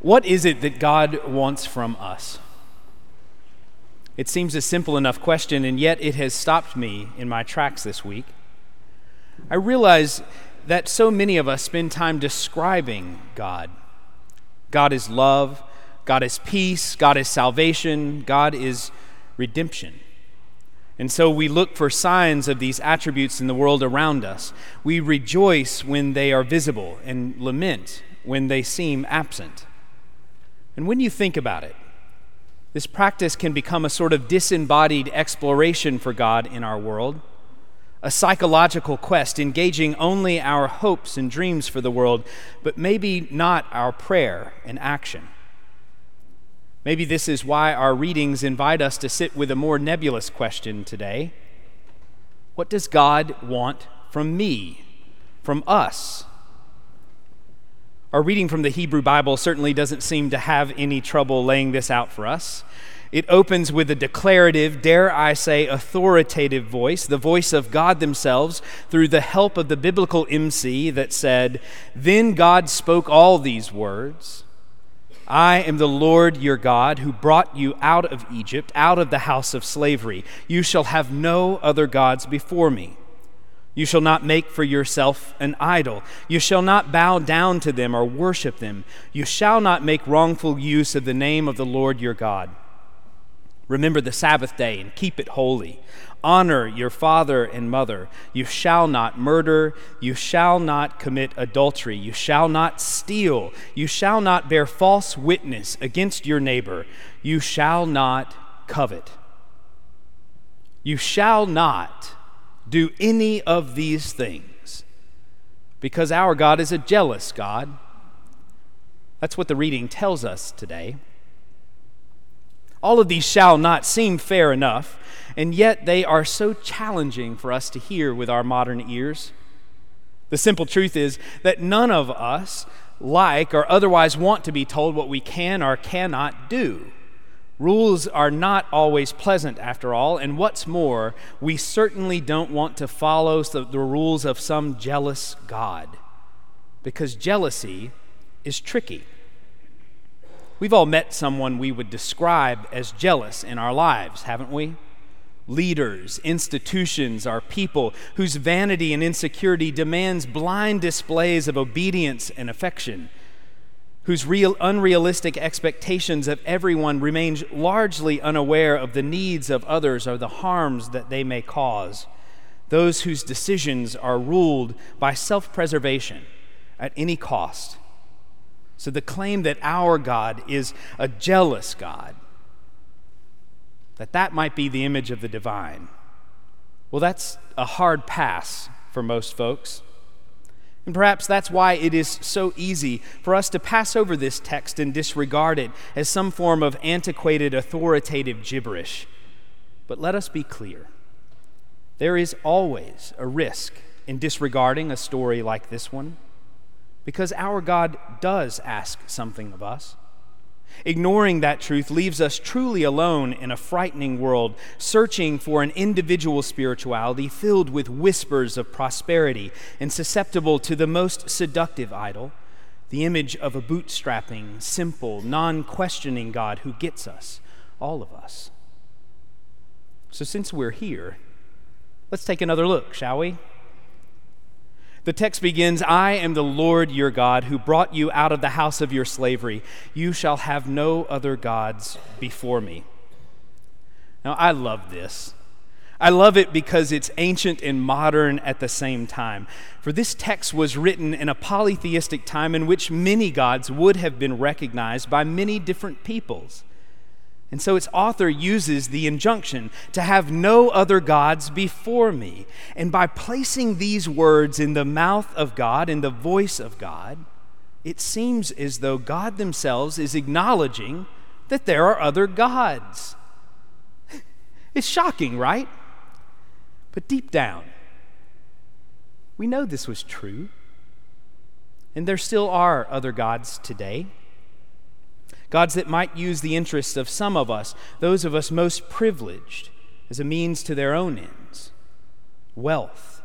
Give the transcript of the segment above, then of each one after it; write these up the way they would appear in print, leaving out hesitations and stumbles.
What is it that God wants from us? It seems a simple enough question, and yet it has stopped me in my tracks this week. I realize that so many of us spend time describing God. God is love, God is peace, God is salvation, God is redemption. And so we look for signs of these attributes in the world around us. We rejoice when they are visible and lament when they seem absent. And when you think about it, this practice can become a sort of disembodied exploration for God in our world, a psychological quest engaging only our hopes and dreams for the world, but maybe not our prayer and action. Maybe this is why our readings invite us to sit with a more nebulous question today. What does God want from me, from us? Our reading from the Hebrew Bible certainly doesn't seem to have any trouble laying this out for us. It opens with a declarative, dare I say, authoritative voice, the voice of God themselves, through the help of the biblical MC that said, "Then God spoke all these words. I am the Lord your God who brought you out of Egypt, out of the house of slavery. You shall have no other gods before me. You shall not make for yourself an idol. You shall not bow down to them or worship them. You shall not make wrongful use of the name of the Lord your God. Remember the Sabbath day and keep it holy. Honor your father and mother. You shall not murder. You shall not commit adultery. You shall not steal. You shall not bear false witness against your neighbor. You shall not covet. You shall not do any of these things, because our God is a jealous God." That's what the reading tells us today. All of these shall not seem fair enough, and yet they are so challenging for us to hear with our modern ears. The simple truth is that none of us like or otherwise want to be told what we can or cannot do. Rules are not always pleasant, after all, and what's more, we certainly don't want to follow the rules of some jealous God, because jealousy is tricky. We've all met someone we would describe as jealous in our lives, haven't we? Leaders, institutions, or people whose vanity and insecurity demands blind displays of obedience and affection, whose unrealistic expectations of everyone remain largely unaware of the needs of others or the harms that they may cause, those whose decisions are ruled by self-preservation at any cost. So the claim that our God is a jealous God, that might be the image of the divine, well, that's a hard pass for most folks. And perhaps that's why it is so easy for us to pass over this text and disregard it as some form of antiquated, authoritative gibberish. But let us be clear. There is always a risk in disregarding a story like this one, because our God does ask something of us. Ignoring that truth leaves us truly alone in a frightening world, searching for an individual spirituality filled with whispers of prosperity and susceptible to the most seductive idol, the image of a bootstrapping, simple, non-questioning God who gets us, all of us. So since we're here, let's take another look, shall we? The text begins, "I am the Lord your God who brought you out of the house of your slavery. You shall have no other gods before me." Now, I love this. I love it because it's ancient and modern at the same time. For this text was written in a polytheistic time in which many gods would have been recognized by many different peoples. And so its author uses the injunction to have no other gods before me. And by placing these words in the mouth of God, in the voice of God, it seems as though God themselves is acknowledging that there are other gods. It's shocking, right? But deep down, we know this was true. And there still are other gods today. Gods that might use the interests of some of us, those of us most privileged, as a means to their own ends. Wealth,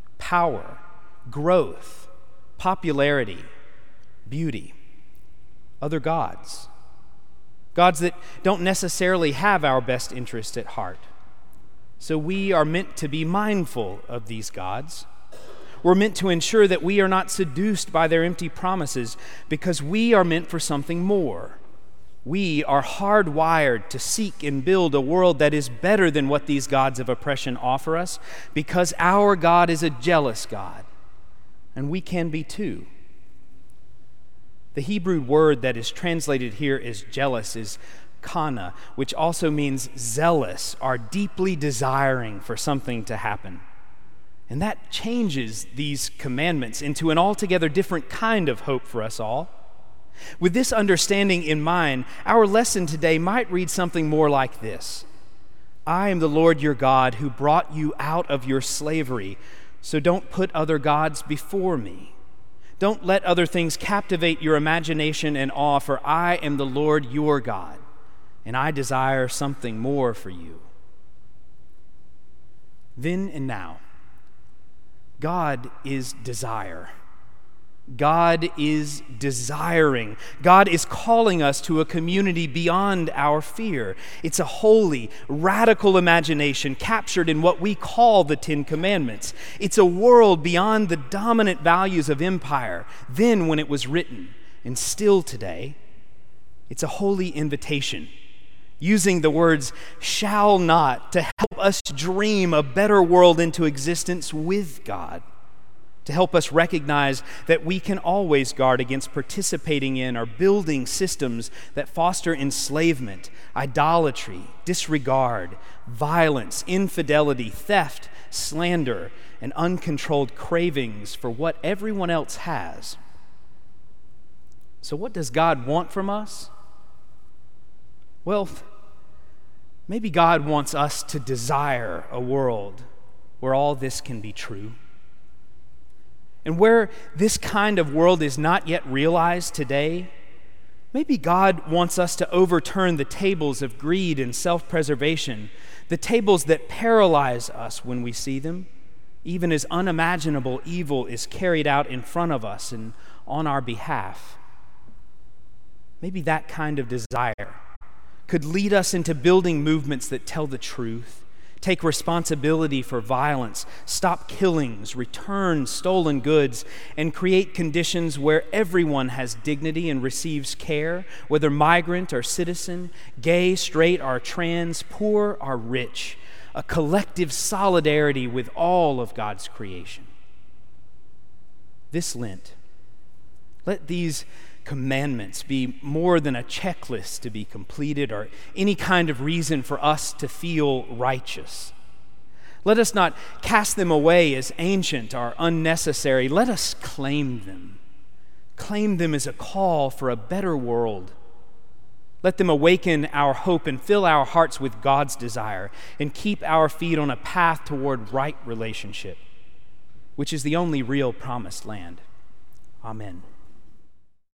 power, growth, popularity, beauty. other gods. Gods that don't necessarily have our best interest at heart. So we are meant to be mindful of these gods. We're meant to ensure that we are not seduced by their empty promises, because we are meant for something more. We are hardwired to seek and build a world that is better than what these gods of oppression offer us, because our God is a jealous God, and we can be too. The Hebrew word that is translated here as jealous is kana, which also means zealous, or deeply desiring for something to happen. And that changes these commandments into an altogether different kind of hope for us all. With this understanding in mind, our lesson today might read something more like this: I am the Lord your God who brought you out of your slavery, so don't put other gods before me. Don't let other things captivate your imagination and awe, for I am the Lord your God, and I desire something more for you. Then and now, God is desire. God is desiring. God is calling us to a community beyond our fear. It's a holy, radical imagination captured in what we call the Ten Commandments. It's a world beyond the dominant values of empire, then when it was written, and still today. It's a holy invitation, using the words shall not to help us dream a better world into existence with God, to help us recognize that we can always guard against participating in or building systems that foster enslavement, idolatry, disregard, violence, infidelity, theft, slander, and uncontrolled cravings for what everyone else has. So what does God want from us? Well, maybe God wants us to desire a world where all this can be true. And where this kind of world is not yet realized today, maybe God wants us to overturn the tables of greed and self-preservation, the tables that paralyze us when we see them, even as unimaginable evil is carried out in front of us and on our behalf. Maybe that kind of desire could lead us into building movements that tell the truth, take responsibility for violence, stop killings, return stolen goods, and create conditions where everyone has dignity and receives care, whether migrant or citizen, gay, straight or trans, poor or rich, a collective solidarity with all of God's creation. This Lent, let these commandments be more than a checklist to be completed or any kind of reason for us to feel righteous. Let us not cast them away as ancient or unnecessary. Let us claim them. Claim them as a call for a better world. Let them awaken our hope and fill our hearts with God's desire and keep our feet on a path toward right relationship, which is the only real promised land. Amen.